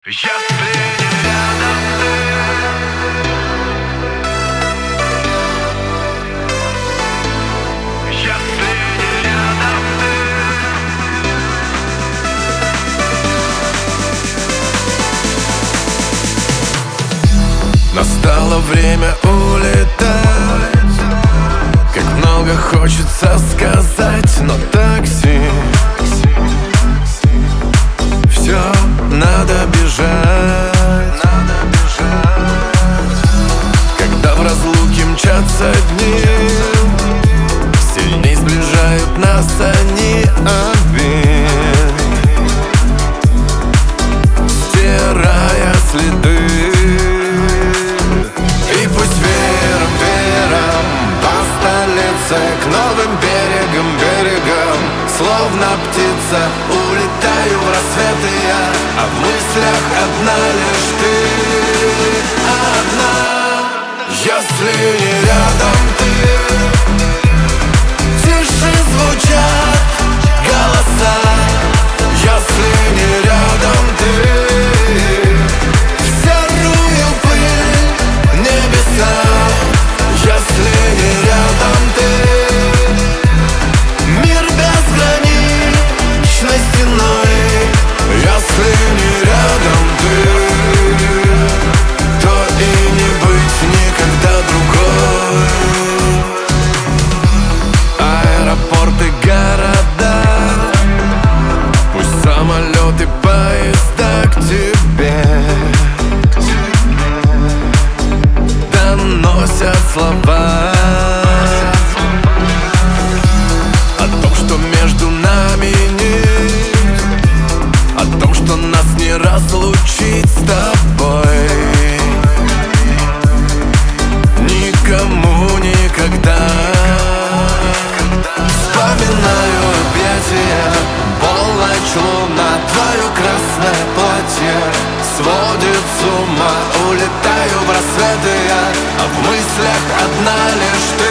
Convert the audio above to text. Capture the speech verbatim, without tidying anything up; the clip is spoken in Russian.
Если не рядом ты, если не рядом ты. Настало время улетать. Как много хочется сказать, но такси. Все, надо бежать. Надо бежать. Когда в разлуке мчатся дни, сильней сближают нас они обид, стирая следы. И пусть вером, вером по столице, к новым берегам, берегам, словно птица, улетаю в рассветы я, а в мыслях одна лишь ты, одна. Если не рядом ты, тише звучат голоса. Если не рядом ты, в серую пыль небеса. Если не рядом ты, мир безграничной стеной. Если не рядом ты, то и не быть никогда другой. Аэропорты, города, пусть самолеты, поезда к тебе доносят слова о том, что между нами нет, о том, что нас не разлучить с тобой никому никогда. Вспоминаю объятия, полночь, луна, твое красное платье сводит с ума. Улетаю в рассветы я, а в мыслях одна лишь ты.